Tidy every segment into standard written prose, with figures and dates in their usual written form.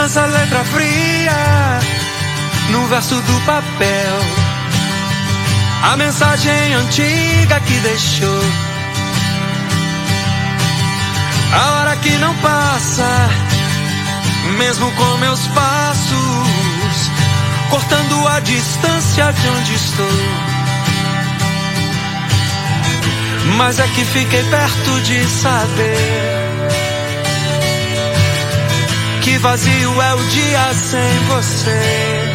nessa letra fria, no verso do papel, a mensagem antiga que deixou. A hora que não passa, mesmo com meus passos, cortando a distância de onde estou. Mas é que fiquei perto de saber que vazio é o dia sem você.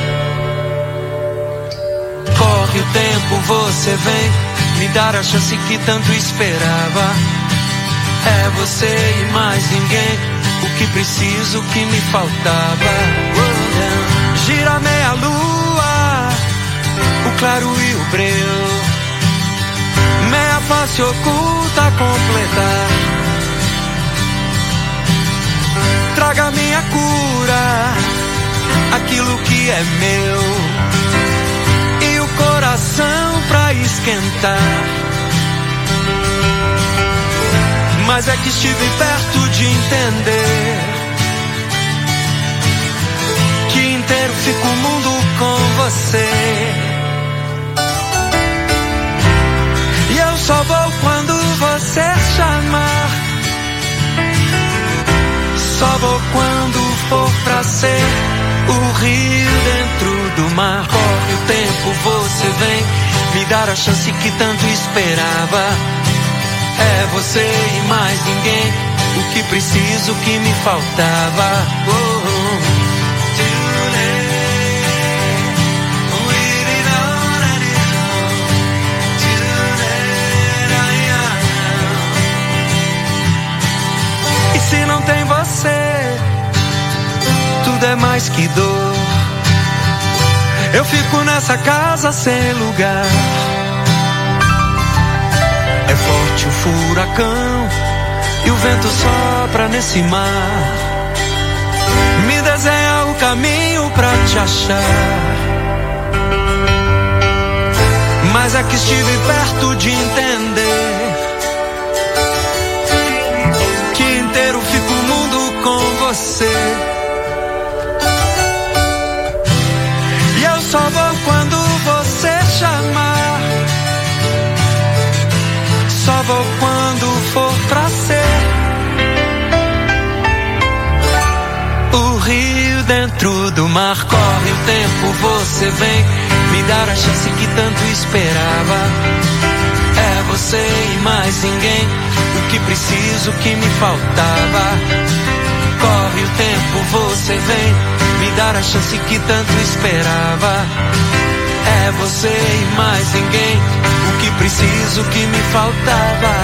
Corre o tempo, você vem me dar a chance que tanto esperava. É você e mais ninguém, o que preciso, o que me faltava. Gira meia lua, o claro e o breu, meia face oculta a completar. Traga minha cura, aquilo que é meu, e o coração pra esquentar. Mas é que estive perto de entender que inteiro fica o mundo com você. E eu só vou quando você chamar, só vou quando for pra ser o rio dentro do mar. Corre o tempo, você vem me dar a chance que tanto esperava. É você e mais ninguém, o que preciso, o que me faltava. E se não tem você, tudo é mais que dor. Eu fico nessa casa sem lugar. É forte o furacão e o vento sopra nesse mar. Me desenha o caminho pra te achar. Mas é que estive perto de entender que inteiro fica o mundo com você. E eu só vou quando você chamar, só vou quando for pra ser o rio dentro do mar. Corre o tempo, você vem me dar a chance que tanto esperava. É você e mais ninguém, o que preciso, o que me faltava. Corre o tempo, você vem me dar a chance que tanto esperava. É você e mais ninguém, o que preciso, o que me faltava.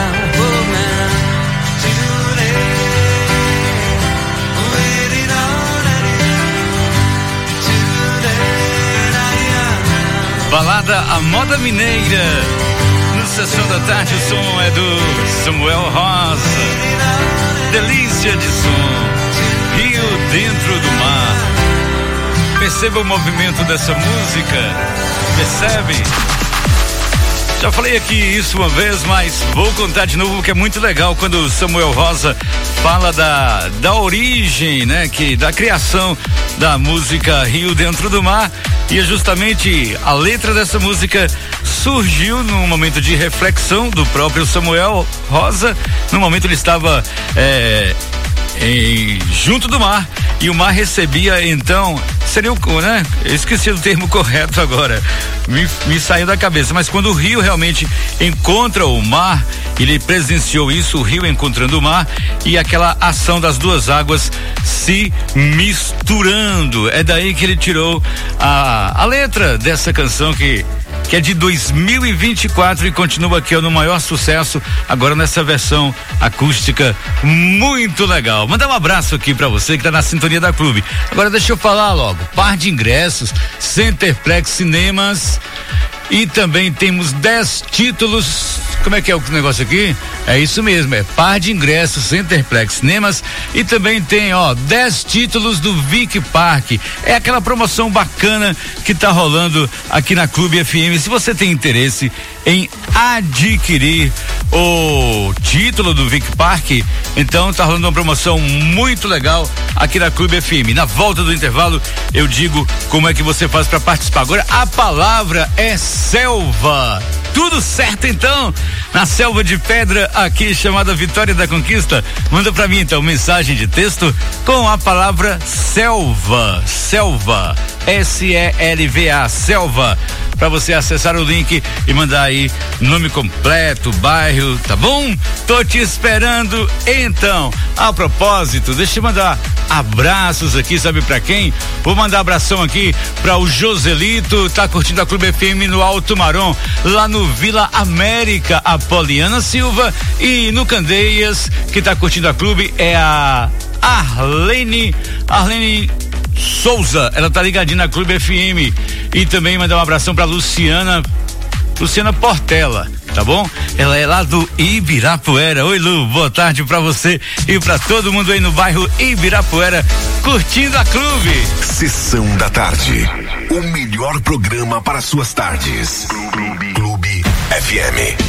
Balada A Moda Mineira. No Sessão da Tarde, o som é do Samuel Rosa. Delícia de som, Rio dentro do mar. Perceba o movimento dessa música. Percebe? Já falei aqui isso uma vez, mas vou contar de novo, que é muito legal quando o Samuel Rosa fala da origem, né, da criação da música Rio Dentro do Mar. E é justamente a letra dessa música surgiu num momento de reflexão do próprio Samuel Rosa. No momento ele estava junto do mar, e o mar recebia, então, seria o, né? Eu esqueci o termo correto agora, me saiu da cabeça, mas quando o rio realmente encontra o mar, ele presenciou isso, o rio encontrando o mar, e aquela ação das duas águas se misturando. É daí que ele tirou a letra dessa canção que é de 2024 e continua aqui no maior sucesso, agora nessa versão acústica muito legal. Mandar um abraço aqui pra você que tá na sintonia da Clube. Agora deixa eu falar logo, par de ingressos, Centerplex Cinemas, e também temos 10 títulos Como é que é o negócio aqui? É isso mesmo, é par de ingressos, Centerplex Cinemas, e também tem, 10 títulos do Vic Park. É aquela promoção bacana que tá rolando aqui na Clube FM. Se você tem interesse em adquirir o título do Vic Park, então tá rolando uma promoção muito legal aqui na Clube FM. Na volta do intervalo eu digo como é que você faz para participar. Agora a palavra é selva. Tudo certo então? Na selva de pedra aqui chamada Vitória da Conquista, manda pra mim então mensagem de texto com a palavra selva, SELVA, selva, para você acessar o link e mandar aí nome completo, bairro, tá bom? Tô te esperando então. A propósito, deixa eu mandar abraços aqui, sabe pra quem? Vou mandar abração aqui pra o Joselito, tá curtindo a Clube FM no Alto Marom, lá no Vila América, a Poliana Silva, e no Candeias, que tá curtindo a Clube é a Arlene Souza, ela tá ligadinha na Clube FM. E também mandar um abração pra Luciana Portela, tá bom? Ela é lá do Ibirapuera. Oi, Lu, boa tarde pra você e pra todo mundo aí no bairro Ibirapuera, curtindo a Clube. Sessão da tarde, o melhor programa para suas tardes. Clube FM.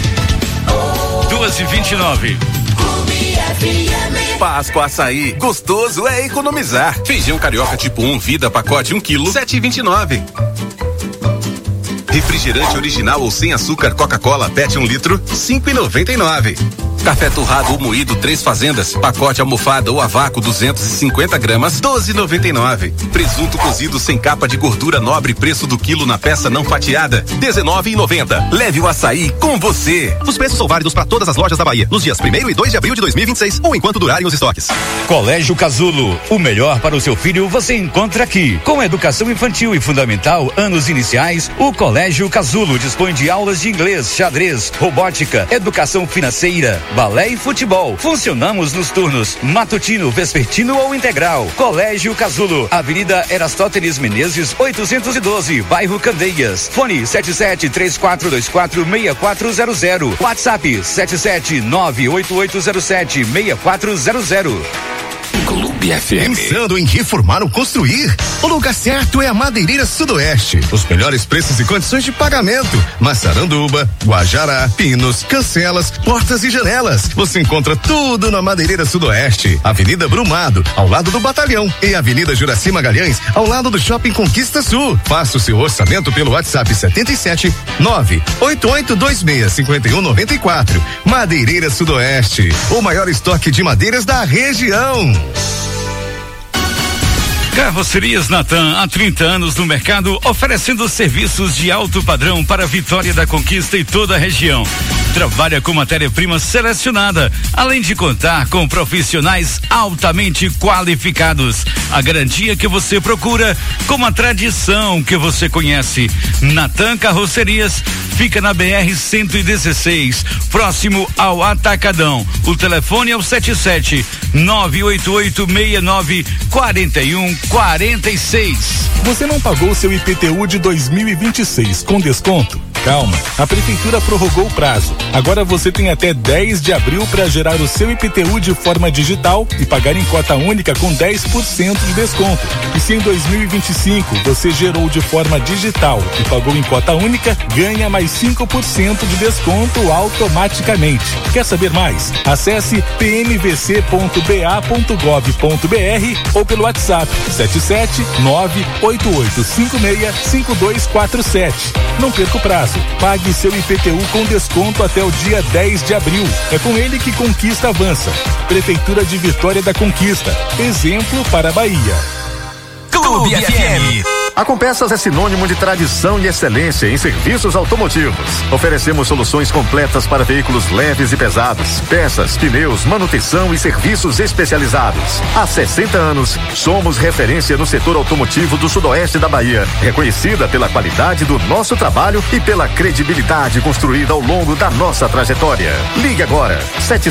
2h29. Páscoa Açaí, gostoso é economizar. Feijão carioca tipo 1, vida pacote 1 kg, 7,29. Refrigerante original ou sem açúcar Coca-Cola PET 1 litro, 5,99. Café torrado ou moído 3 fazendas, pacote almofada ou a vácuo 250 gramas, 12,99. Presunto cozido sem capa de gordura nobre, preço do quilo na peça não fatiada, 19,90. Leve o açaí com você. Os preços são válidos para todas as lojas da Bahia, nos dias 1º e 2 de abril de 2026 ou enquanto durarem os estoques. Colégio Casulo, o melhor para o seu filho você encontra aqui. Com educação infantil e fundamental, anos iniciais, o Colégio Casulo dispõe de aulas de inglês, xadrez, robótica, educação financeira, balé e futebol. Funcionamos nos turnos matutino, vespertino ou integral. Colégio Casulo, Avenida Erastótenes Menezes, 812, bairro Candeias. Fone 7734246400. WhatsApp 77988076400. Clube FM. Pensando em reformar ou construir? O lugar certo é a Madeireira Sudoeste. Os melhores preços e condições de pagamento. Massaranduba, Guajará, pinos, cancelas, portas e janelas. Você encontra tudo na Madeireira Sudoeste. Avenida Brumado, ao lado do Batalhão, e Avenida Juraci Magalhães, ao lado do Shopping Conquista Sul. Faça o seu orçamento pelo WhatsApp 77 988265194. Madeireira Sudoeste, o maior estoque de madeiras da região. Carrocerias Natan, há 30 anos no mercado, oferecendo serviços de alto padrão para Vitória da Conquista e toda a região. Trabalha com matéria-prima selecionada, além de contar com profissionais altamente qualificados. A garantia que você procura, com a tradição que você conhece. Natan Carrocerias fica na BR-116, próximo ao Atacadão. O telefone é o 77-98869-4146. Você não pagou seu IPTU de 2026 com desconto? Calma, a prefeitura prorrogou o prazo. Agora você tem até 10 de abril para gerar o seu IPTU de forma digital e pagar em cota única com 10% de desconto. E se em 2025 você gerou de forma digital e pagou em cota única, ganha mais 5% de desconto automaticamente. Quer saber mais? Acesse pmvc.ba.gov.br ou pelo WhatsApp 77988565247. Não perca o prazo. Pague seu IPTU com desconto até o dia 10 de abril. É com ele que Conquista avança. Prefeitura de Vitória da Conquista. Exemplo para a Bahia. Clube FM. A Compeças é sinônimo de tradição e excelência em serviços automotivos. Oferecemos soluções completas para veículos leves e pesados, peças, pneus, manutenção e serviços especializados. Há 60 anos, somos referência no setor automotivo do sudoeste da Bahia, reconhecida pela qualidade do nosso trabalho e pela credibilidade construída ao longo da nossa trajetória. Ligue agora,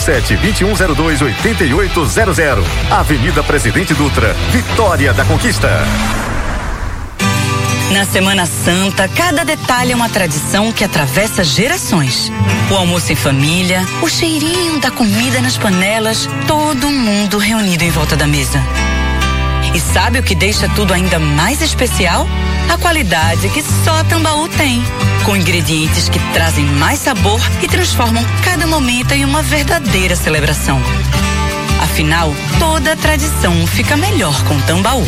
77-2102-8800. Avenida Presidente Dutra, Vitória da Conquista. Na Semana Santa, cada detalhe é uma tradição que atravessa gerações. O almoço em família, o cheirinho da comida nas panelas, todo mundo reunido em volta da mesa. E sabe o que deixa tudo ainda mais especial? A qualidade que só Tambaú tem. Com ingredientes que trazem mais sabor e transformam cada momento em uma verdadeira celebração. Afinal, toda tradição fica melhor com Tambaú.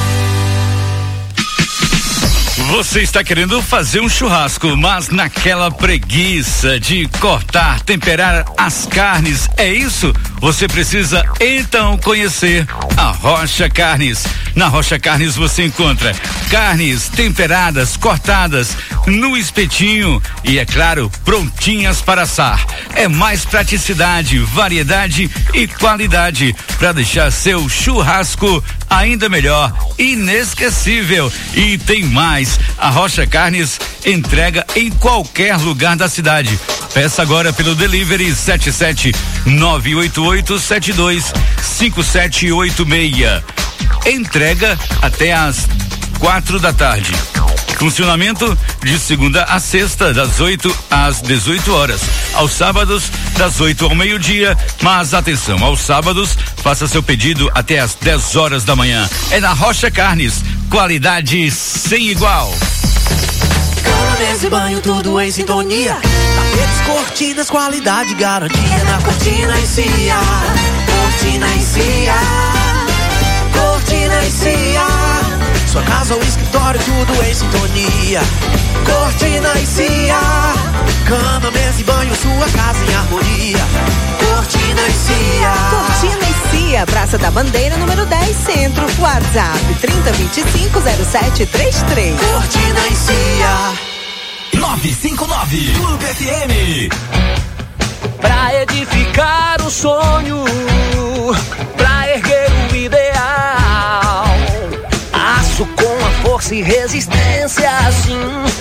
Você está querendo fazer um churrasco, mas naquela preguiça de cortar, temperar as carnes, é isso? Você precisa então conhecer a Rocha Carnes. Na Rocha Carnes você encontra carnes temperadas, cortadas no espetinho e, é claro, prontinhas para assar. É mais praticidade, variedade e qualidade para deixar seu churrasco ainda melhor, inesquecível. E tem mais, a Rocha Carnes entrega em qualquer lugar da cidade. Peça agora pelo delivery 77988725786. Entrega até às 4 da tarde. Funcionamento de segunda a sexta, das 8 às 18 horas. Aos sábados, das 8 ao meio-dia. Mas atenção, aos sábados, faça seu pedido até às 10 horas da manhã. É na Rocha Carnes, qualidade sem igual. Cama, mesa e banho, tudo em sintonia. Tapetes, cortinas, qualidade, garantia. Na Cortina e Cia. Cortina e Cia. Cortina e Cia. Sua casa ou escritório, tudo em sintonia. Cortina e Cia. Cama, mesa e banho, sua casa em harmonia. Cortina e Cia. Cortina e Cia, Praça da Bandeira, número 10, Centro. WhatsApp 3025-0733. Cortina e Cia. 959 Clube FM. Pra edificar o sonho, pra erguer o ideal, aço com a força e resistência, assim,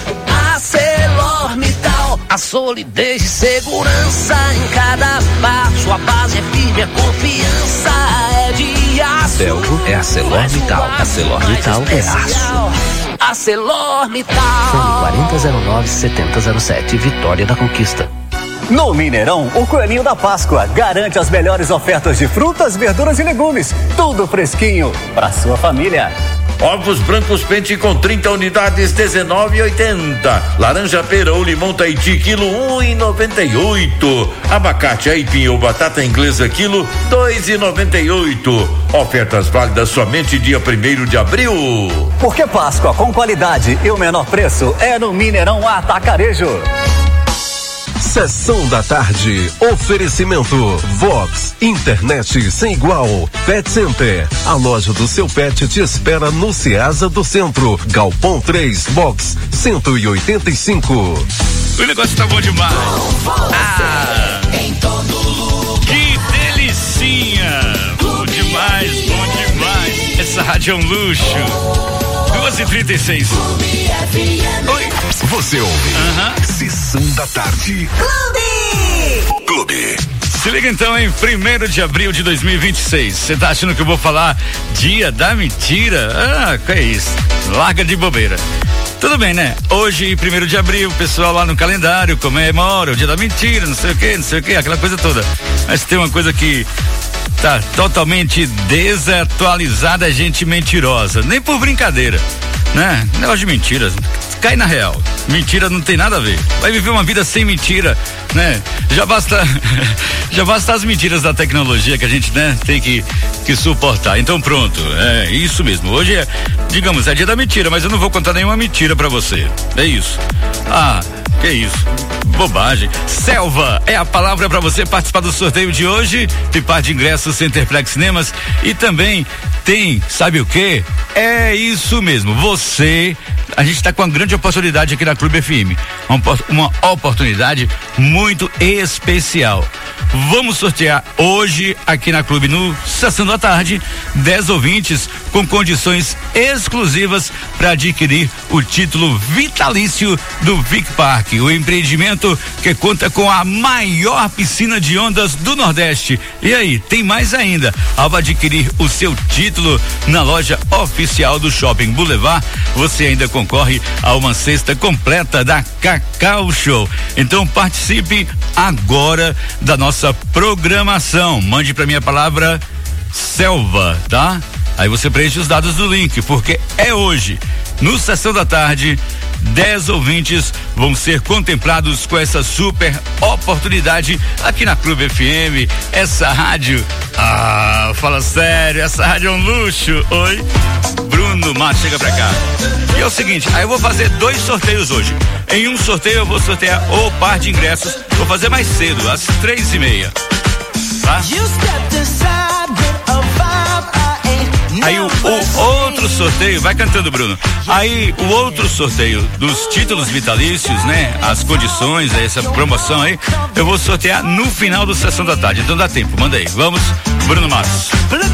ArcelorMittal, a solidez e segurança em cada passo, a base é firme, a confiança é de aço. Belgo é ArcelorMittal, ArcelorMittal é aço. ArcelorMittal. Fone 4009-7007, Vitória da Conquista. No Mineirão, o Coelhinho da Páscoa garante as melhores ofertas de frutas, verduras e legumes. Tudo fresquinho para sua família. Ovos brancos pente com 30 unidades, R$19,80. Laranja pera ou limão Tahiti, quilo R$1,98. Abacate, aipim ou batata inglesa, quilo R$2,98. Ofertas válidas somente dia 1º de abril. Porque Páscoa com qualidade e o menor preço é no Mineirão Atacarejo. Sessão da tarde, oferecimento Vox, internet sem igual, Pet Center, a loja do seu pet te espera no Ceasa do Centro, Galpão 3, Box 185. O negócio tá bom demais. Em todo lugar. Que delicinha, bom demais, bom demais. Essa rádio é um luxo. 2h36. Oi. Você ouve? Sessão da tarde. Clube. Se liga então em 1º de abril de 2026. Você tá achando que eu vou falar dia da mentira? Ah, que é isso? Larga de bobeira. Tudo bem, né? Hoje, 1º de abril, o pessoal lá no calendário comemora o dia da mentira, não sei o que, aquela coisa toda. Mas tem uma coisa que tá totalmente desatualizada, gente mentirosa. Nem por brincadeira, né? Negócio de mentiras. Cai na real. Mentira não tem nada a ver. Vai viver uma vida sem mentira, né? Já basta as mentiras da tecnologia que a gente, né, tem que suportar. Então pronto, é isso mesmo. Hoje é, digamos, é dia da mentira, mas eu não vou contar nenhuma mentira pra você. É isso. Ah, que isso? Bobagem. Selva é a palavra para você participar do sorteio de hoje. Tem par de ingressos Centerplex Cinemas e também tem, sabe o quê? É isso mesmo. A gente está com uma grande oportunidade aqui na Clube FM. Uma oportunidade muito especial. Vamos sortear hoje aqui na Clube, no Sessão da Tarde, 10 ouvintes com condições exclusivas para adquirir o título vitalício do Vic Park, o empreendimento que conta com a maior piscina de ondas do Nordeste. E aí, tem mais ainda. Ao adquirir o seu título na loja oficial do Shopping Boulevard, você ainda concorre concorre a uma cesta completa da Cacau Show. Então participe agora da nossa programação. Mande pra minha palavra Selva, tá? Aí você preenche os dados do link, porque é hoje, no Sessão da Tarde, 10 ouvintes vão ser contemplados com essa super oportunidade aqui na Clube FM. Essa rádio, fala sério, essa rádio é um luxo. Oi, Bruno Matos, chega pra cá. E é o seguinte, aí eu vou fazer 2 sorteios hoje. Em um sorteio eu vou sortear o par de ingressos, vou fazer mais cedo, às 3:30, tá? Aí o outro sorteio, vai cantando, Bruno. Aí o outro sorteio dos títulos vitalícios, né? As condições, essa promoção aí, eu vou sortear no final do Sessão da Tarde. Então dá tempo, manda aí. Vamos, Bruno Matos.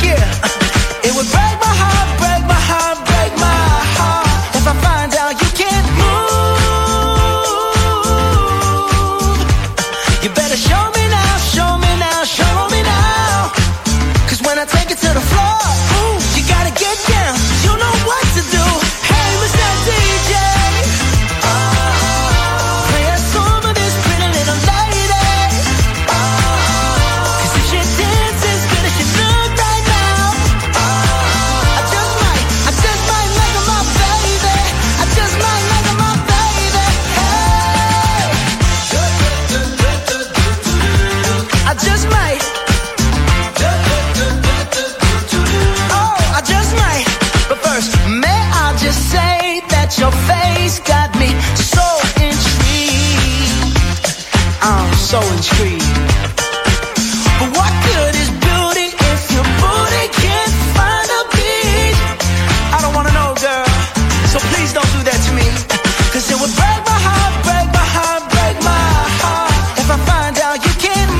Your face got me so intrigued. I'm so intrigued. But what good is beauty if your booty can't find a beat? I don't wanna know, girl, so please don't do that to me. 'Cause it would break my heart, break my heart, break my heart if I find out you can't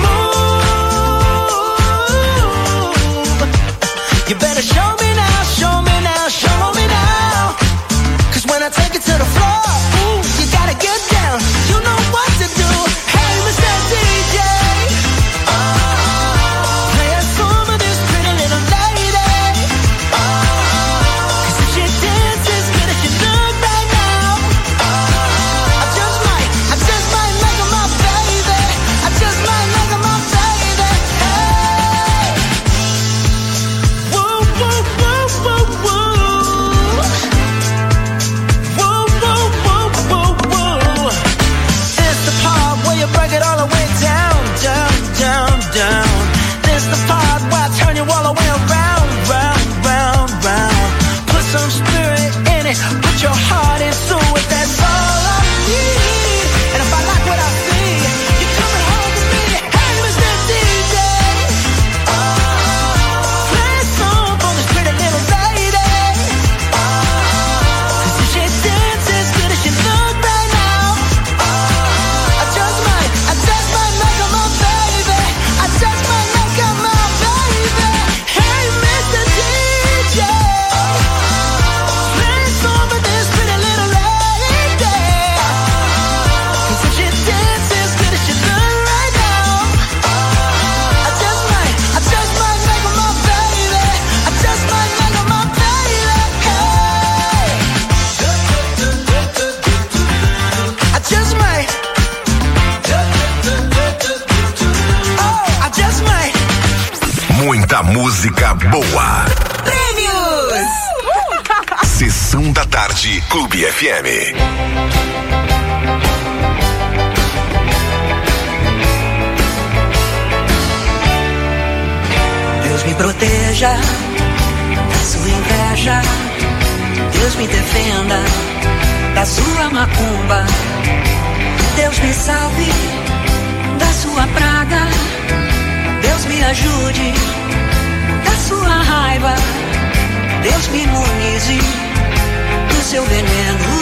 move. You better show me now, show me now, show me now. When I take it to the floor, ooh, you gotta get down. You know what to do. Hey, Mr. DJ, play a song of this pretty little lady. 'Cause if she dances as good as she look right now, I just might make her my baby. I just might make her my baby. Hey, woo, woo, woo, woo, woo. You break it all the way down, down, down, down. This the part where I turn you all the way around, round, round, round. Put some spirit in it, put your heart into it. That's all I need. And if I like what I see, you're coming home to me. Hey, Mr. DJ, play a song for this pretty little lady. 'Cause if she dances as good as she look right now, I just might make her my baby. I just might make her my baby. Hey, Mr. DJ, play a song for this pretty little lady. 'Cause if she dances as good as she look right now, I just might make her my baby. I just might make her my baby. Hey, I just might. Muita música boa. Prêmios! Sessão da Tarde, Clube FM. Deus me proteja da sua inveja. Deus me defenda da sua macumba. Deus me salve da sua praga. Deus me ajude da sua raiva. Deus me imunize do seu veneno.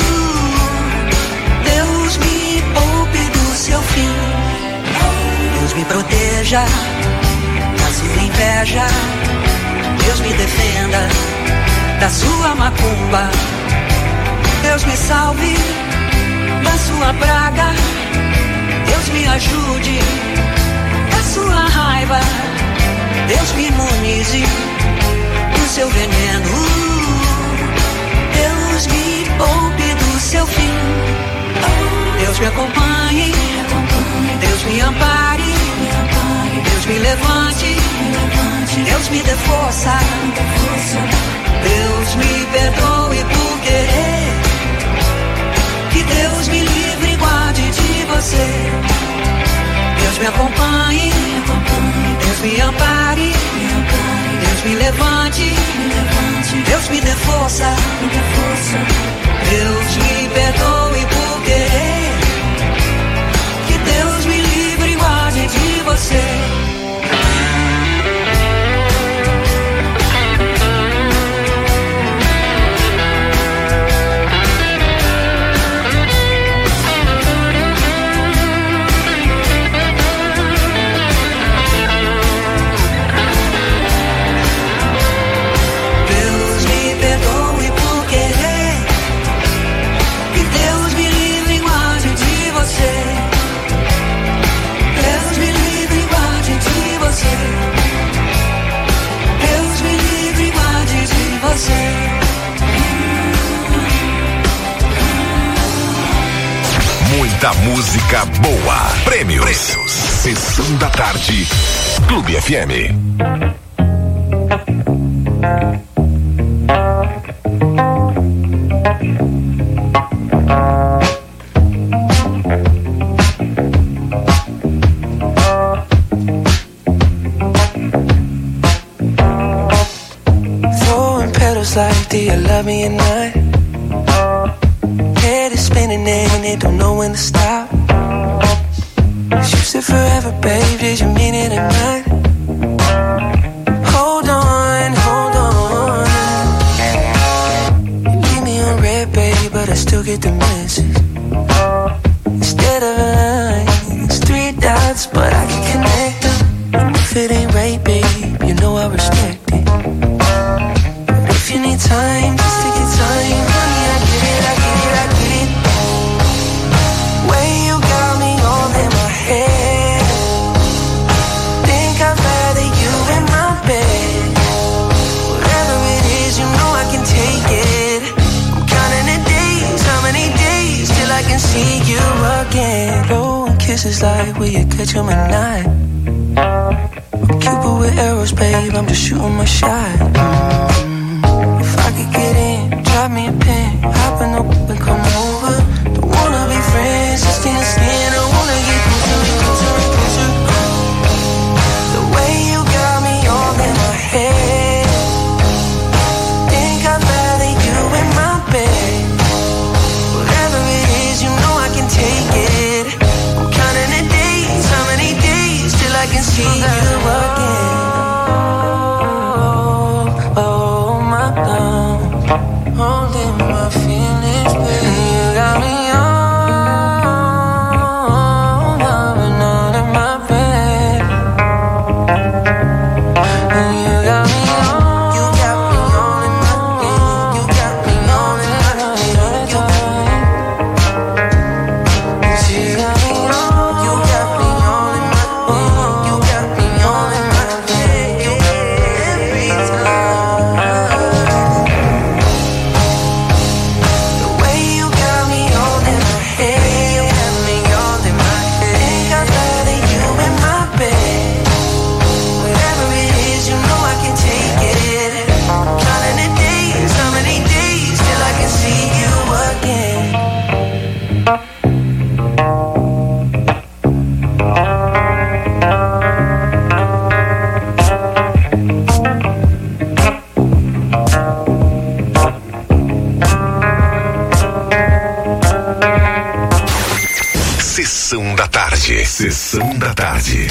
Deus me poupe do seu fim. Deus me proteja da sua inveja. Deus me defenda da sua macumba. Deus me salve da sua praga. Deus me ajude da sua raiva. Deus me imunize do seu veneno. Deus me poupe do seu fim. Deus me acompanhe, Deus me ampare, Deus me levante, Deus me dê força, Deus me perdoe por querer, que Deus me livre e guarde de você. Deus me acompanhe, Deus me ampare, Deus me levante, Deus me dê força, Deus me perdoe por querer, que Deus me livre e guarde de você. Muita música boa. Prêmios. Sessão da tarde. Clube FM. Throwing petals like, do you love me at night? Head is spinning and they don't know when to stop. You said forever, babe, did you mean it at night? Hold on, hold on. You leave me on red, babe, but I still get the message. Instead of a line, it's 3 dots, but I can connect them. And if it ain't right, babe, you know I respect it. But if you need time, just take your time, honey, I get it, I get it, I get it. Way you got me all in my head. Think I'd rather you in my bed. Whatever it is, you know I can take it. I'm counting the days, how many days till I can see you again. Blowing kisses like, will you catch 'em at night? I'm Cupid with arrows, babe, I'm just shooting my shot. If I could get in, drop me a pin, hop in the whip and come over. Don't wanna be friends, just in the skin, I wanna get closer, closer, closer. The way you got me all in my head. Think I'd rather you in my bed. Whatever it is, you know I can take it. I'm counting the days, how many days till I can see you again. Oh my God, holding my feelings, baby. You got me all loving all in my bed. And you got me all, you got me all in my bed. You got me all in my bed. You got me all, you got me all in my bed. You got me all in my bed. Every time. The way you got me all in my head. You got me all in my head. Think I'd rather you in my bed. Whatever it is, you know I can take it. Counting the days, how many days till I can see you again. Sessão da tarde. Sessão da tarde.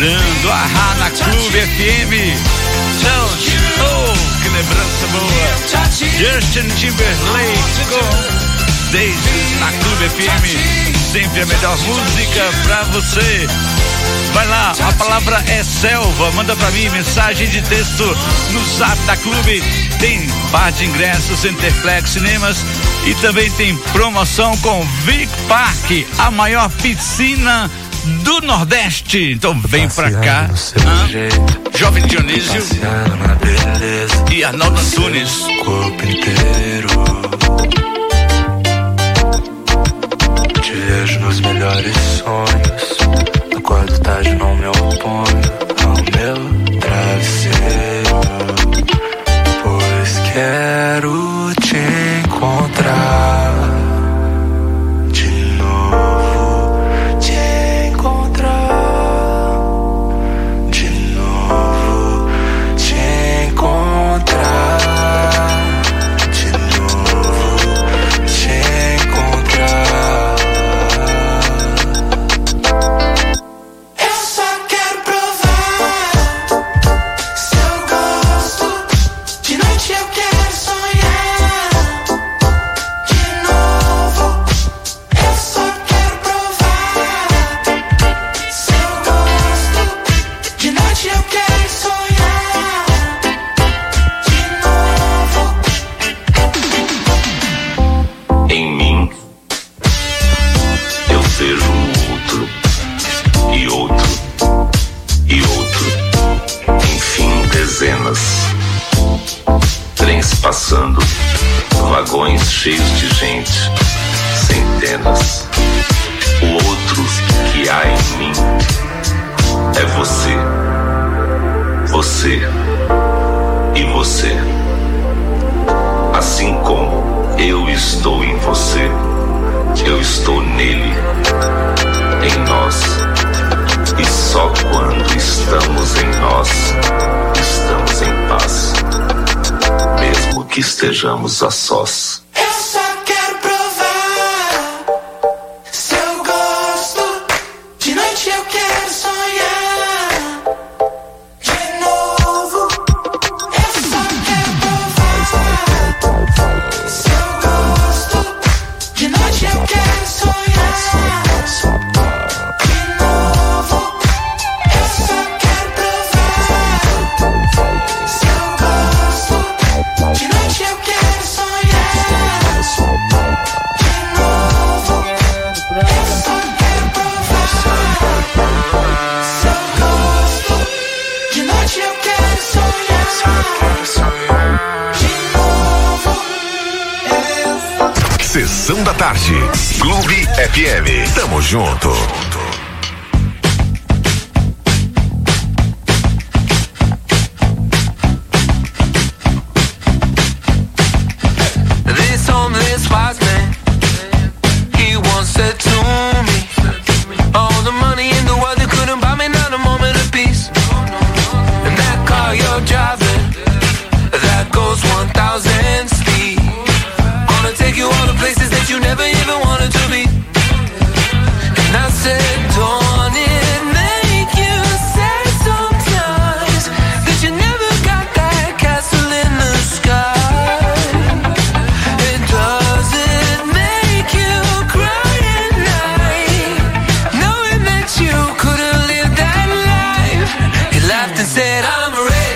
celebrando a na Clube FM. Oh, que lembrança boa. Justin Timberlake com Daisies na Clube FM. Sempre a melhor música pra você. Vai lá, a palavra é selva. Manda pra mim mensagem de texto no zap da Clube. Tem par de ingressos, Centerplex Cinemas e também tem promoção com Vic Park, a maior piscina do Nordeste. Então vem pra cá. Jovem Dionísio e Arnaldo Antunes. Corpo inteiro. Te vejo nos melhores sonhos. Acordo tarde, não me oponho ao meu travesseiro, pois quero te encontrar de novo, te encontrar de novo, te encontrar de novo, te encontrar. Trens passando, vagões cheios de gente, centenas. O outro que há em mim é você, você e você. Assim como eu estou em você, eu estou nele, em nós. E só quando estamos em nós, estamos em paz, mesmo que estejamos a sós. Eu só quero provar se eu gosto. De noite eu quero sonhar de novo. Eu só quero provar se eu gosto. De noite eu quero sonhar. Sessão da tarde, Clube FM. Tamo junto. This homeless wise man, he once said to me, all the money in the world, they couldn't buy me not a moment of peace. And that car you're driving, that goes 1,000 speed. Gonna take you all the places that you never even wanted to be. And I said, don't it make you sad sometimes that you never got that castle in the sky? It doesn't make you cry at night, knowing that you could have lived that life. He laughed and said, I'm rich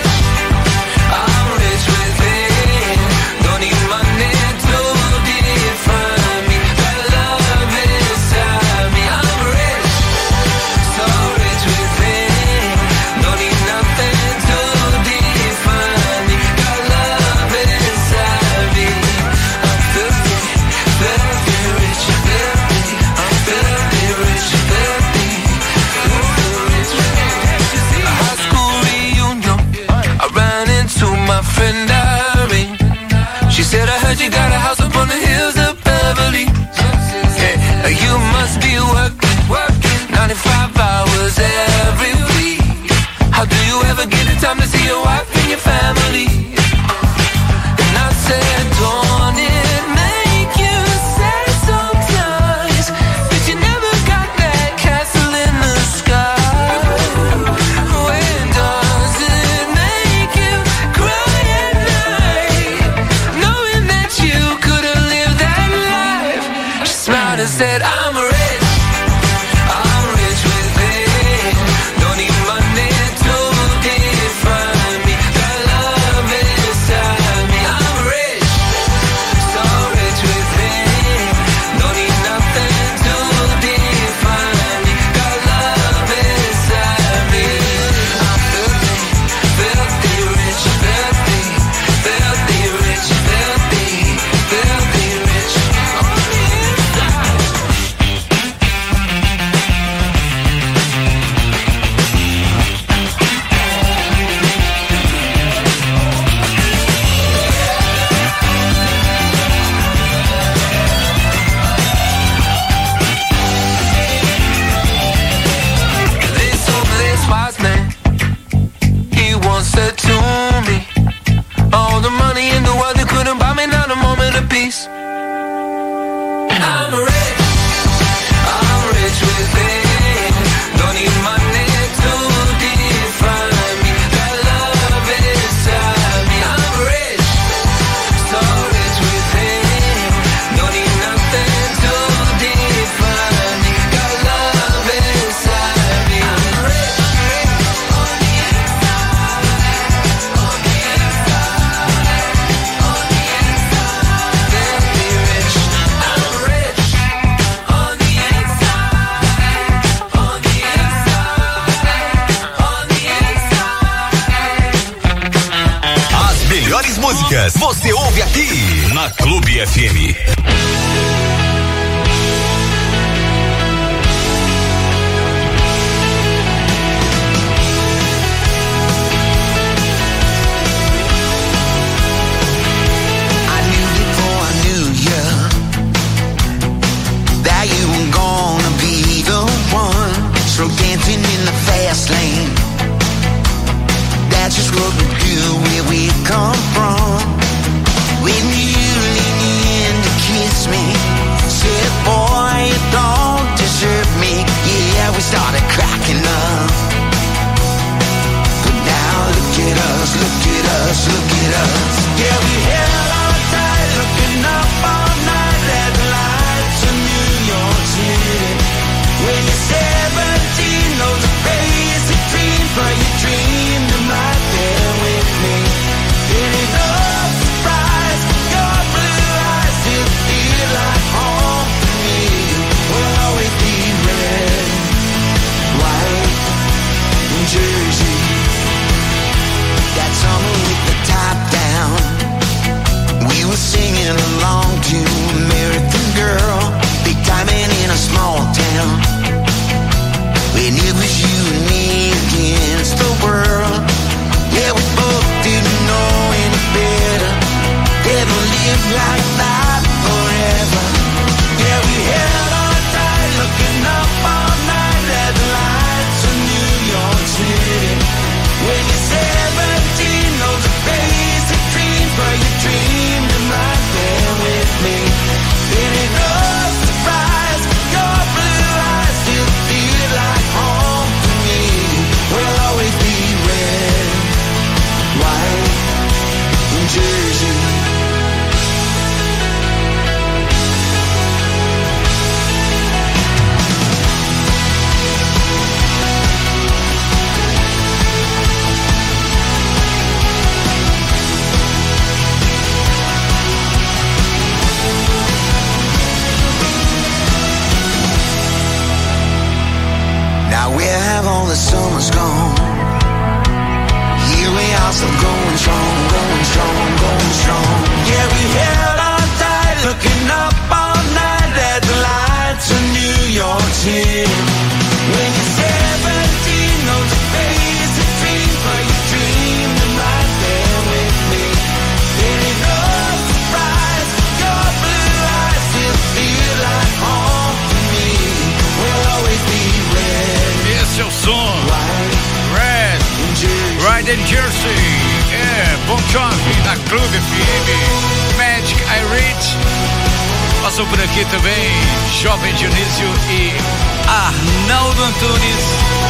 with it. Don't need money to define me. That love inside me. I'm rich, so rich with it. Don't need nothing to define me. That love inside me. I'm filthy rich, filthy. I'm filthy rich, filthy. A high school reunion, I ran into my friend Irene. She said, I heard you got a house up on the hills of Beverly. Yeah, you must be working 95 hours every week. How do you ever get the time to see your wife and your family? And I said, don't it make you sad sometimes that you never got that castle in the sky? said I'm rich with it. Don't need money to define me. Got love inside me. I'm rich, so rich with it. Don't need nothing to define me. Got love inside me. I'm filthy, filthy rich, filthy, filthy rich, filthy, filthy rich on the inside. This homeless wise man, he once said to me, all the money in the world, they couldn't buy me not a moment of peace. I'm rich with it. Don't need money to define me. Got love inside me. I'm rich, so rich with it. Don't need nothing to define me. Got love inside me. I'm rich on the inside, on the inside, on the inside. Filthy rich. I'm rich on the inside, on the inside, on the inside. As melhores músicas você ouve aqui na Clube FM. I knew before I knew you that you were gonna be the one. So dancing in the fast lane, that's just what we do where we come from. When you lean in to kiss me, said boy you don't deserve me. Yeah, we started cracking up. But now look at us, look at us, look at us. Yeah, we held on tight, looking up all night at the lights of New York City. When you're 17, those are basic dreams, but you dreamed them right there with me. It ain't no surprise, your blue eyes still feel like home to me. We'll always be red, white, and Jersey. That summer with the top down, we were singing along to American Girl, big time and in a small town. When it was you and me against the world, yeah, we both didn't know any better. Never lived like that forever. Yeah, we held on tight, looking up all night at the lights of New York City. When you're 17, those are basic dreams, but you dreamed them right there with me. It ain't no surprise, your blue eyes still feel like home to me. We'll always be red, white, and Jersey. Now where have all the summers gone? Here we are, still going strong, going strong, going strong. Yeah, we held on tight, looking up all night at the lights of New York City. When you're 17, those are basic dreams, but you dreamed them right there with me. It ain't no surprise, your blue eyes still feel like home to me. We'll always be red. Esse é o som Red, Ride in Jersey. É, Bon Jovi na Clube FM. Magic I Read. Passou por aqui também Jovem Dionísio e Arnaldo Antunes.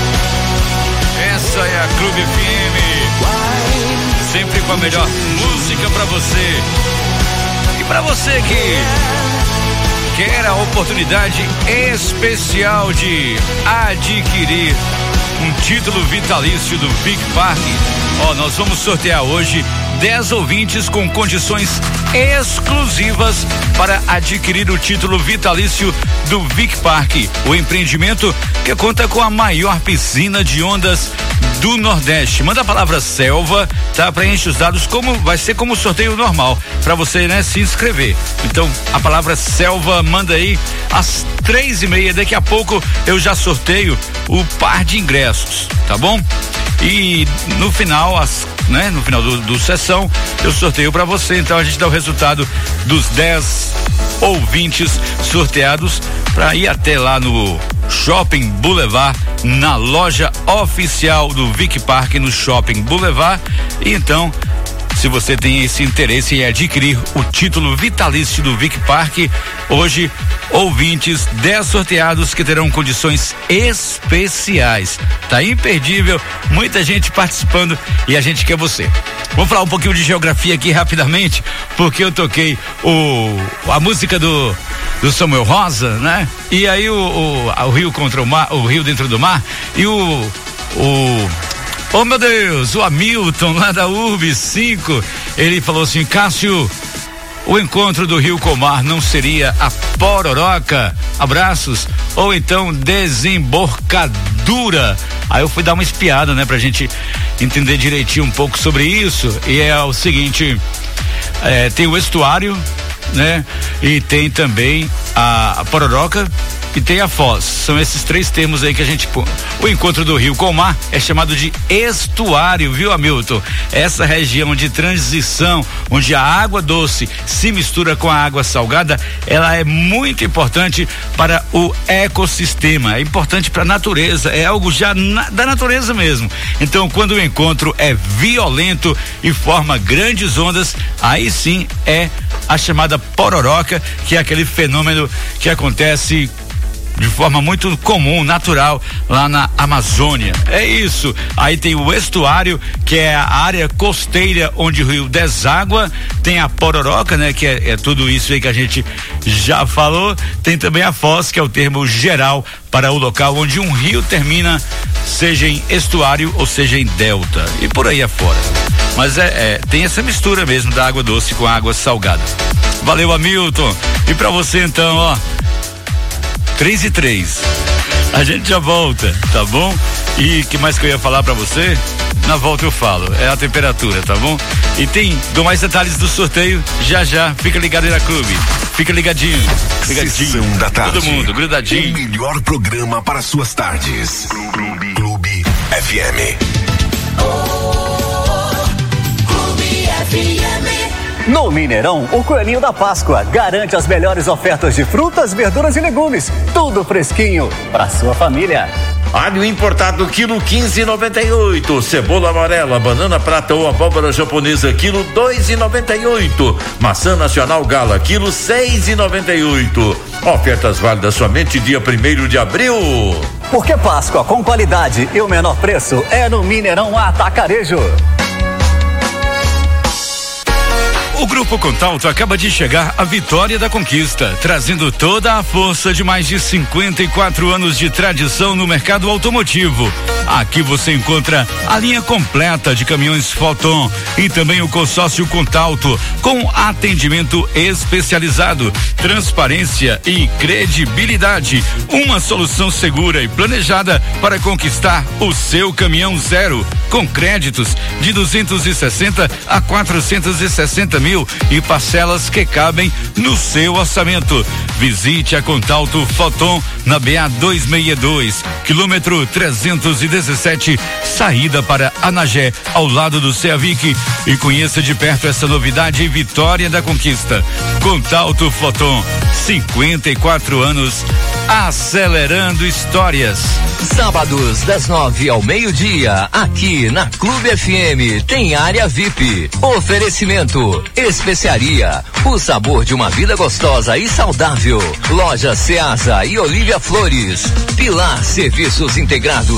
Essa é a Clube FM, sempre com a melhor música pra você. E pra você Quer a oportunidade especial de adquirir um título vitalício do Vic Park? Nós vamos sortear hoje 10 ouvintes com condições exclusivas para adquirir o título vitalício do Vic Park, o empreendimento que conta com a maior piscina de ondas do Nordeste. Manda a palavra selva, tá? Preenche os dados, vai ser como o sorteio normal, para você, né, se inscrever. Então, a palavra selva, manda aí às 3:30, daqui a pouco eu já sorteio o par de ingressos, tá bom? E no final, no final do sessão, eu sorteio para você. Então a gente dá o resultado dos 10 ouvintes sorteados para ir até lá no Shopping Boulevard, na loja oficial do Vic Park, no Shopping Boulevard. E então, se você tem esse interesse em adquirir o título vitalício do Vic Park, hoje, ouvintes, 10 sorteados que terão condições especiais. Tá imperdível, muita gente participando e a gente quer você. Vamos falar um pouquinho de geografia aqui rapidamente, porque eu toquei a música do Samuel Rosa, né? E aí o Rio contra o mar, o Rio dentro do mar, e oh meu Deus, o Hamilton lá da URB 5, ele falou assim: Cássio, o encontro do Rio com o mar não seria a Pororoca? Abraços. Ou então Desemborcadura. Aí eu fui dar uma espiada, né, pra gente entender direitinho um pouco sobre isso. E é o seguinte, tem o estuário, né, e tem também a Pororoca e tem a Foz. São esses 3 termos aí que a gente põe. O encontro do rio com o mar é chamado de estuário, viu, Hamilton? Essa região de transição, onde a água doce se mistura com a água salgada, ela é muito importante para o ecossistema, é importante para a natureza, é algo já da natureza mesmo. Então, quando o encontro é violento e forma grandes ondas, aí sim é a chamada pororoca, que é aquele fenômeno que acontece de forma muito comum, natural, lá na Amazônia. É isso. Aí tem o estuário, que é a área costeira onde o rio deságua. Tem a pororoca, né, que é tudo isso aí que a gente já falou. Tem também a foz, que é o termo geral para o local onde um rio termina, seja em estuário ou seja em delta, e por aí afora. Mas tem essa mistura mesmo da água doce com a água salgada. Valeu, Hamilton. E pra você então, 3:03. A gente já volta, tá bom? E que mais que eu ia falar pra você? Na volta eu falo, é a temperatura, tá bom? E dou mais detalhes do sorteio já. Fica ligado aí na Clube. Fica ligadinho. Sessão da tarde. Todo mundo, grudadinho. O melhor programa para suas tardes. Clube FM. Clube FM. No Mineirão, o Coelhinho da Páscoa garante as melhores ofertas de frutas, verduras e legumes. Tudo fresquinho para sua família. Alho importado, quilo 15,98. Cebola amarela, banana prata ou abóbora japonesa, quilo 2,98. Maçã nacional Gala, quilo 6,98. Ofertas válidas somente dia 1º de abril. Porque Páscoa com qualidade e o menor preço é no Mineirão Atacarejo. O Grupo Contalto acaba de chegar à Vitória da Conquista, trazendo toda a força de mais de 54 anos de tradição no mercado automotivo. Aqui você encontra a linha completa de caminhões Foton e também o consórcio Contalto, com atendimento especializado, transparência e credibilidade. Uma solução segura e planejada para conquistar o seu caminhão zero, com créditos de 260 a 460 mil e parcelas que cabem no seu orçamento. Visite a Contalto Foton na BA 262, quilômetro 317, saída para Anagé, ao lado do Ceavic, e conheça de perto essa novidade em Vitória da Conquista. Contalto Foton, 54 anos, acelerando histórias. Sábados das 9 ao meio-dia, aqui na Clube FM, tem área VIP. Oferecimento Especiaria, o sabor de uma vida gostosa e saudável. Loja Ceasa e Olívia Flores. Pilar Serviços Integrados, onde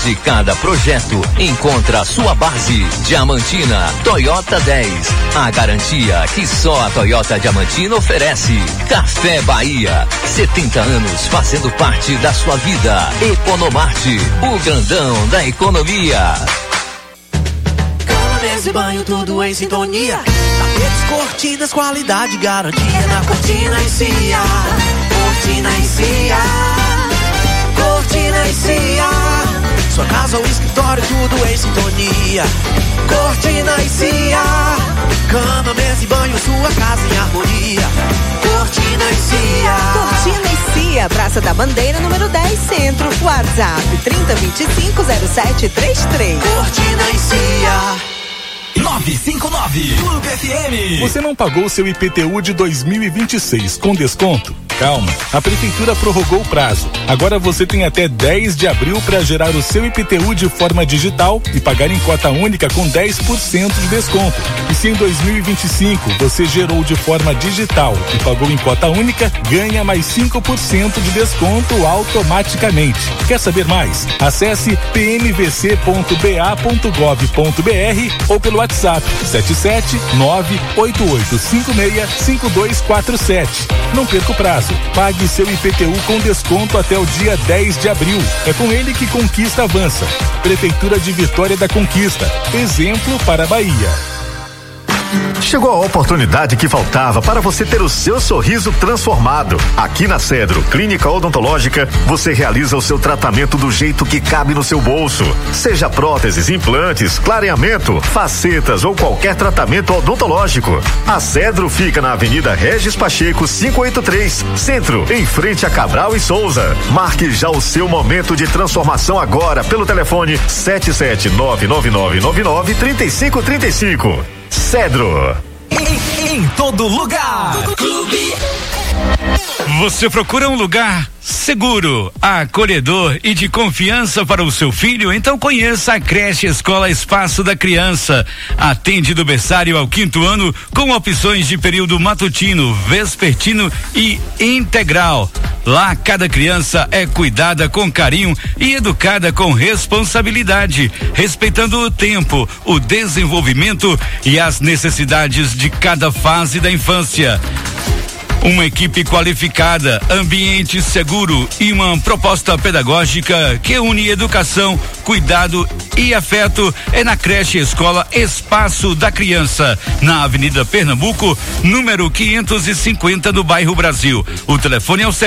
Onde cada projeto encontra a sua base. Diamantina Toyota 10. A garantia que só a Toyota Diamantina oferece. Café Bahia. 70 anos fazendo parte da sua vida. Economarte, o grandão da economia. Cama, mesa e banho, tudo em sintonia. Tapetes, cortinas, qualidade, garantia na Cortina e Cia. Cortina e Cia. Cortina e Cia. Sua casa ou escritório, tudo em sintonia. Cortina e Cia. Cama, mesa e banho, sua casa em harmonia. Cortina e Cia. Cortina e Cia, Praça da Bandeira, número 10, Centro. WhatsApp 3025-0733. Cortina e Cia. 959 Clube FM. Você não pagou seu IPTU de 2026 com desconto? Calma, a Prefeitura prorrogou o prazo. Agora você tem até 10 de abril para gerar o seu IPTU de forma digital e pagar em cota única com 10% de desconto. E se em 2025 você gerou de forma digital e pagou em cota única, ganha mais 5% de desconto automaticamente. Quer saber mais? Acesse pmvc.ba.gov.br ou pelo WhatsApp 77988565247. Não perca o prazo. Pague seu IPTU com desconto até o dia 10 de abril. É com ele que Conquista avança. Prefeitura de Vitória da Conquista. Exemplo para a Bahia. Chegou a oportunidade que faltava para você ter o seu sorriso transformado. Aqui na Cedro Clínica Odontológica, você realiza o seu tratamento do jeito que cabe no seu bolso. Seja próteses, implantes, clareamento, facetas ou qualquer tratamento odontológico. A Cedro fica na Avenida Regis Pacheco 583, Centro, em frente a Cabral e Souza. Marque já o seu momento de transformação agora pelo telefone 77999993535. Cedro. Em todo lugar. Clube. Você procura um lugar seguro, acolhedor e de confiança para o seu filho? Então conheça a creche Escola Espaço da Criança. Atende do berçário ao 5º ano com opções de período matutino, vespertino e integral. Lá cada criança é cuidada com carinho e educada com responsabilidade, respeitando o tempo, o desenvolvimento e as necessidades de cada fase da infância. Uma equipe qualificada, ambiente seguro e uma proposta pedagógica que une educação, cuidado e afeto é na creche Escola Espaço da Criança, na Avenida Pernambuco, número 550, no bairro Brasil. O telefone é o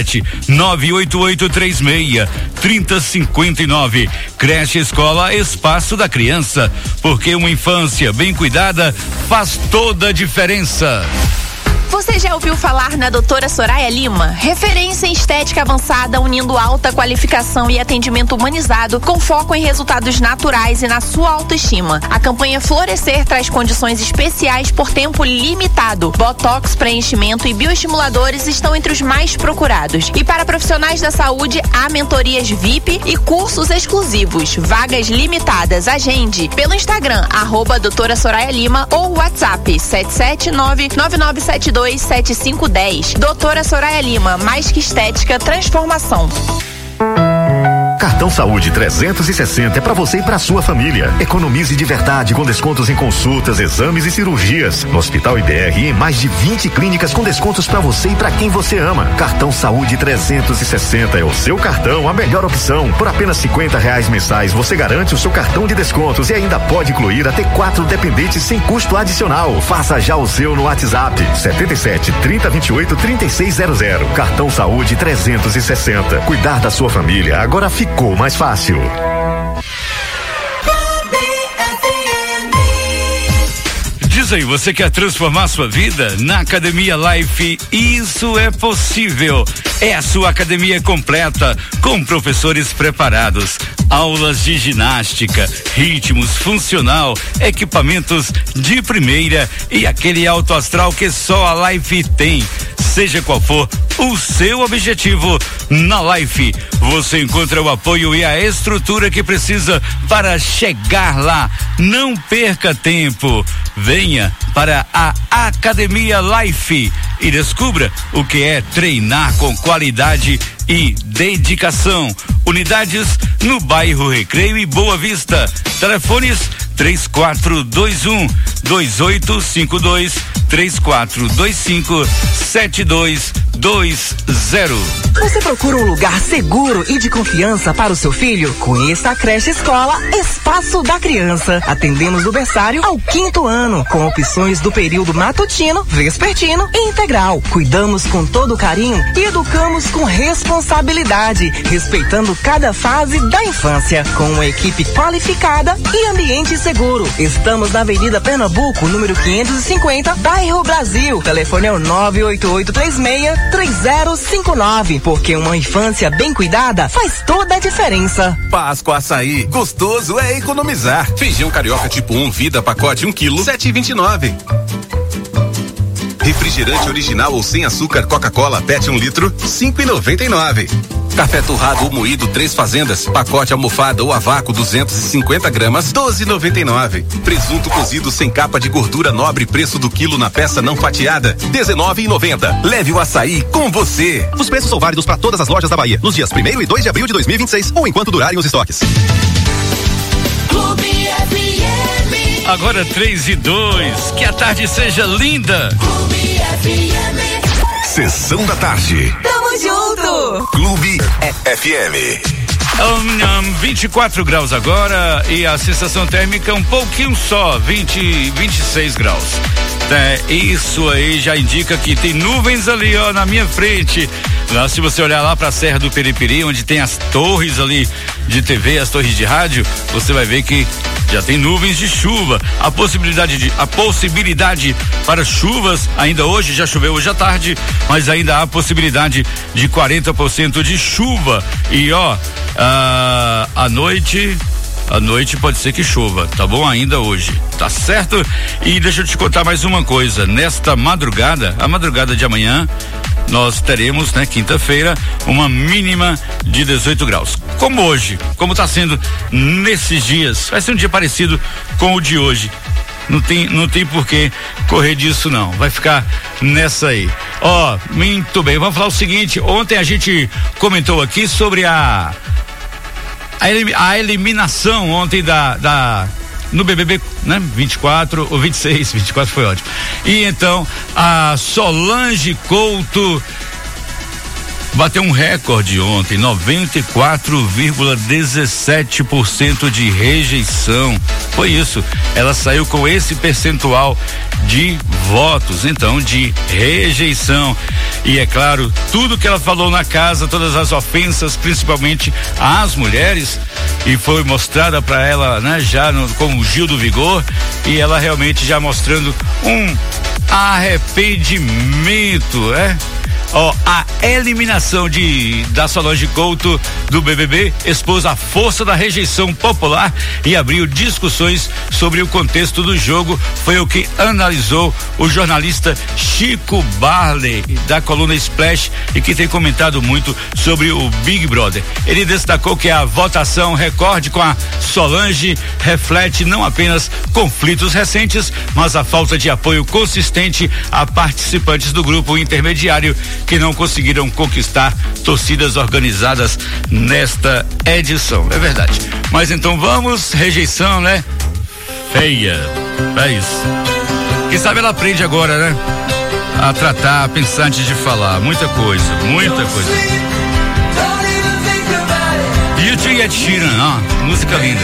77-98836-3059. Creche Escola Espaço da Criança, porque uma infância bem cuidada faz toda a diferença. Você já ouviu falar na doutora Soraya Lima? Referência em estética avançada, unindo alta qualificação e atendimento humanizado com foco em resultados naturais e na sua autoestima. A campanha Florescer traz condições especiais por tempo limitado. Botox, preenchimento e bioestimuladores estão entre os mais procurados. E para profissionais da saúde, há mentorias VIP e cursos exclusivos. Vagas limitadas. Agende pelo Instagram, @doutora Soraya Lima ou WhatsApp 77999727510. Doutora Soraya Lima, mais que estética, transformação. Cartão Saúde 360 é para você e para sua família. Economize de verdade com descontos em consultas, exames e cirurgias. No Hospital IBR e em mais de 20 clínicas com descontos para você e para quem você ama. Cartão Saúde 360 é o seu cartão, a melhor opção. Por apenas R$50 mensais, você garante o seu cartão de descontos e ainda pode incluir até 4 dependentes sem custo adicional. Faça já o seu no WhatsApp 77-3028-3600. Cartão Saúde 360. Cuidar da sua família agora ficou mais fácil. Diz aí, você quer transformar sua vida? Na Academia Life, isso é possível. É a sua academia completa, com professores preparados, aulas de ginástica, ritmos funcional, equipamentos de primeira e aquele alto astral que só a Life tem. Seja qual for o seu objetivo, na Life você encontra o apoio e a estrutura que precisa para chegar lá. Não perca tempo. Venha para a Academia Life e descubra o que é treinar com qualidade e dedicação. Unidades no bairro Recreio e Boa Vista. Telefones 3421-2852, 3425-7220. Você procura um lugar seguro e de confiança para o seu filho? Conheça a creche escola Espaço da Criança. Atendemos do berçário ao 5º ano, com opções do período matutino, vespertino e integral. Cuidamos com todo carinho e educamos com responsabilidade, respeitando cada fase da infância, com uma equipe qualificada e ambiente seguro. Estamos na Avenida Pernambuco, número 550, bairro Brasil. Telefone é o 98836-3059, porque uma infância bem cuidada faz toda a diferença. Páscoa Açaí, gostoso é economizar. Feijão carioca tipo 1 vida, pacote 1 kg, 7,29. Refrigerante original ou sem açúcar Coca-Cola PET 1 litro, 5,99. Café torrado ou moído 3 fazendas, pacote almofada ou a vácuo 250 gramas, 12,99. Presunto cozido sem capa de gordura nobre, preço do quilo na peça não fatiada, 19,90. Leve o açaí com você. Os preços são válidos para todas as lojas da Bahia, nos dias 1º e 2 de abril de 2026 ou enquanto durarem os estoques. Clube FM. Agora 3:02. Que a tarde seja linda. Clube FM. Sessão da tarde. Tamo junto. Clube FM. 24 graus agora e a sensação térmica um pouquinho só, 26 graus. Isso aí já indica que tem nuvens ali, ó, na minha frente. Lá, se você olhar lá pra Serra do Periperi, onde tem as torres ali de TV, as torres de rádio, você vai ver que já tem nuvens de chuva. A possibilidade para chuvas ainda hoje, já choveu hoje à tarde, mas ainda há possibilidade de 40% de chuva. E ó, à noite pode ser que chova, tá bom? Ainda hoje, tá certo? E deixa eu te contar mais uma coisa, nesta madrugada, a madrugada de amanhã, nós teremos, né, quinta-feira, uma mínima de 18 graus. Como hoje, como tá sendo nesses dias, vai ser um dia parecido com o de hoje. Não tem por que correr disso não, vai ficar nessa aí. Ó, muito bem, vamos falar o seguinte, ontem a gente comentou aqui sobre a eliminação ontem no BBB, né? 24 ou 26, 24 foi ótimo. E então a Solange Couto bateu um recorde ontem, 94,17% de rejeição. Foi isso. Ela saiu com esse percentual de votos, então, de rejeição. E é claro, tudo que ela falou na casa, todas as ofensas, principalmente às mulheres, e foi mostrada para ela, né, já com o Gil do Vigor, e ela realmente já mostrando um arrependimento, a eliminação da Solange Couto do BBB expôs a força da rejeição popular e abriu discussões sobre o contexto do jogo. Foi o que analisou o jornalista Chico Barley, da coluna Splash, e que tem comentado muito sobre o Big Brother. Ele destacou que a votação recorde com a Solange reflete não apenas conflitos recentes, mas a falta de apoio consistente a participantes do grupo intermediário que não conseguiram conquistar torcidas organizadas nesta edição. É verdade. Mas então vamos, rejeição, né? Feia. É isso. Quem sabe ela aprende agora, né? A tratar, a pensar antes de falar. Muita coisa, muita coisa. U2 e Ed Sheeran, ó, música linda.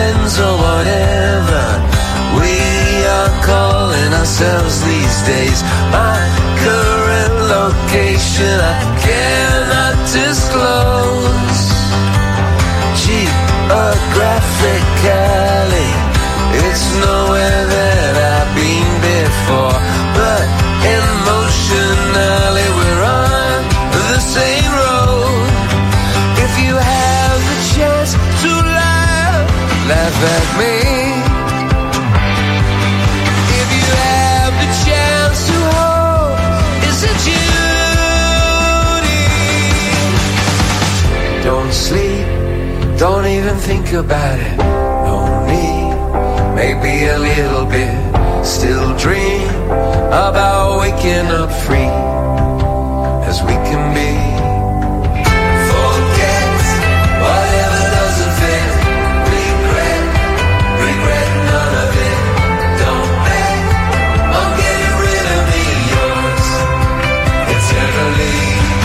friends or whatever we are calling ourselves these days. My current location I cannot disclose. Geographically, it's nowhere that I've been before, but emotionally we're on the same road. If you have the chance to laugh at me. If you have the chance to hold, is it Judy? Don't sleep, don't even think about it. No need, maybe a little bit. Still dream about waking up free as we can be. Forget whatever doesn't fit. Regret none of it. Don't beg on getting rid of me, yours eternally.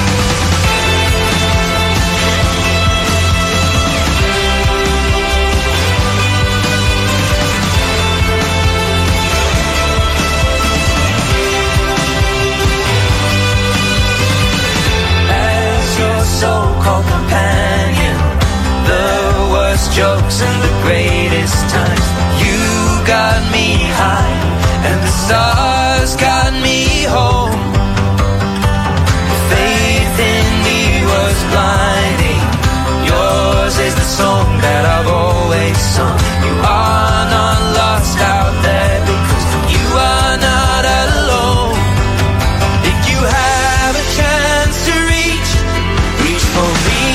So-called companion, the worst jokes and the greatest times. You got me high and the stars got me home. Faith in me was blinding. Yours is the song that I've always sung. You are not lost out there because you are not alone. If you have a chance to reach for me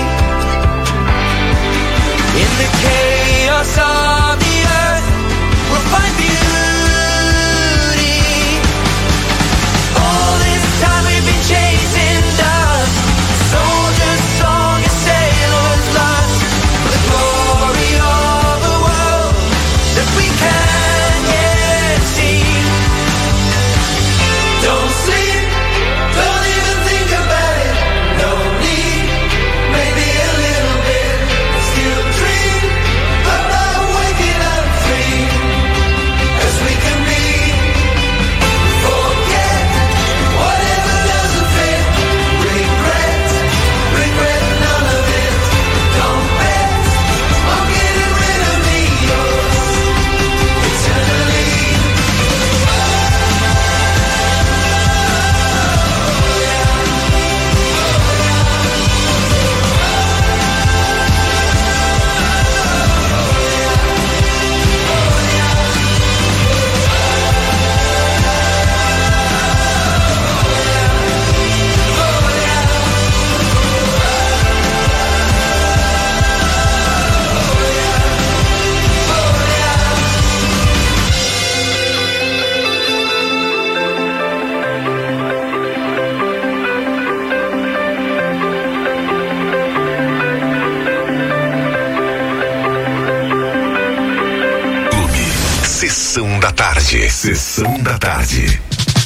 in the chaos of the earth, we'll find beauty. All this time we've been chasing dust, soldier's song and sailor's lust, for the glory of a world that we can't yet see. Don't sleep, don't even think about it. No need, maybe a little bit. Still dream about waking up free as we can be. Forget whatever doesn't fit. Regret none of it. Don't bet on getting rid of me, yours eternally. Sessão da tarde. Sessão da tarde.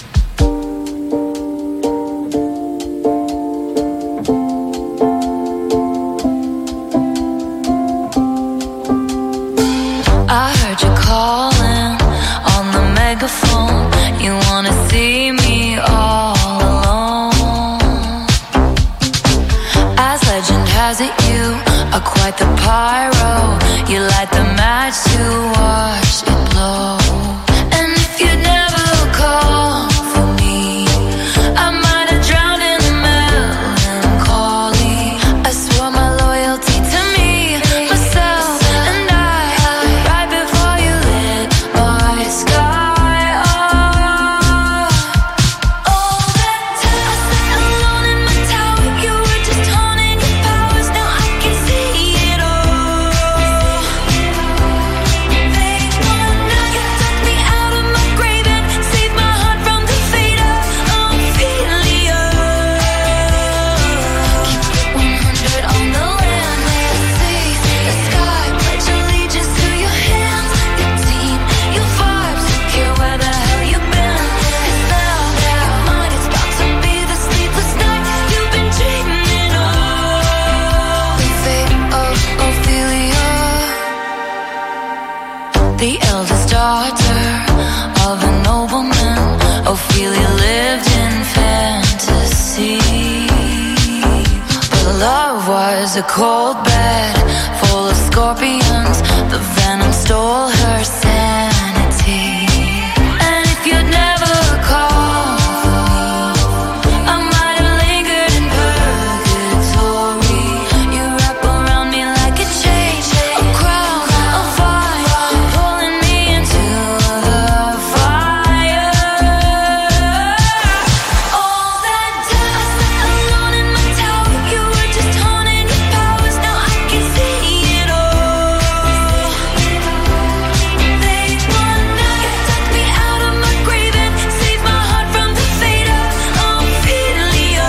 I heard you calling on the megaphone. You wanna see me all alone. As legend has it, you are quite the pyro. You light the match to watch it blow. And if you never call for me, I might have drowned in the melancholy. I swore my loyalty to me, myself, and I. Right before you lit my sky up. All that time I sat alone in my tower. You were just honing your powers. Now I can see it all. They wanna knock it was a cold bed full of scorpions. The venom stole her sanity. And if you'd never called for me, I might have lingered in purgatory. You wrap around me like a chain, a crown, a fire, pulling me into the fire. All that dust, alone in my tower, you were just honing your powers. Now I can see it all. They one night took me out of my grave and saved my heart from the fate of Ophelia.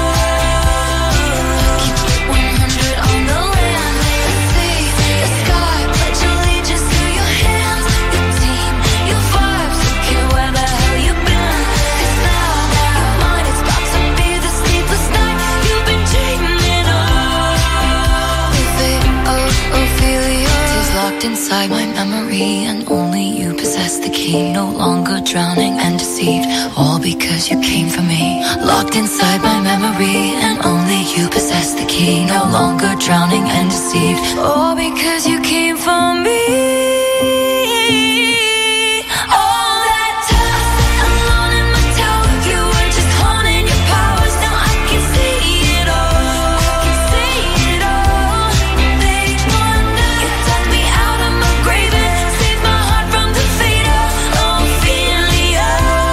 Keep 100 on the land, the sea, the sky. Pledge allegiance to your hands, your team, your vibes. Don't care where the hell you've been. 'Cause now your mind is about to be the sleepless night you've been dreaming of. Ophelia is locked inside my memory, and only you possess the key. No longer drowning and deceived, all because you came for me. Locked inside my memory, and only you possess the key. No longer drowning and deceived, all because you came for me. All that dust, alone in my tower, you were just honing your powers. Now I can see it all. See it all. They one night you dug me out of my grave and saved my heart from the fate of Ophelia.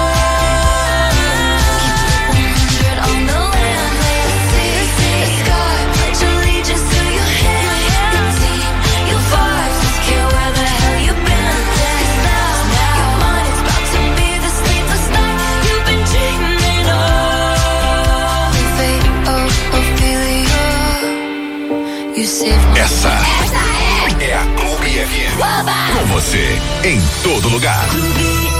Keep 100 on the land, the sea, the sky. Pledge allegiance to your hand, your team, your vibes. Don't care where the hell you've been. 'Cause now your mind is about to be the sleepless night you've been dreaming of. Fate of Ophelia, you saved my Essa é a Clube FM. Com você em todo lugar.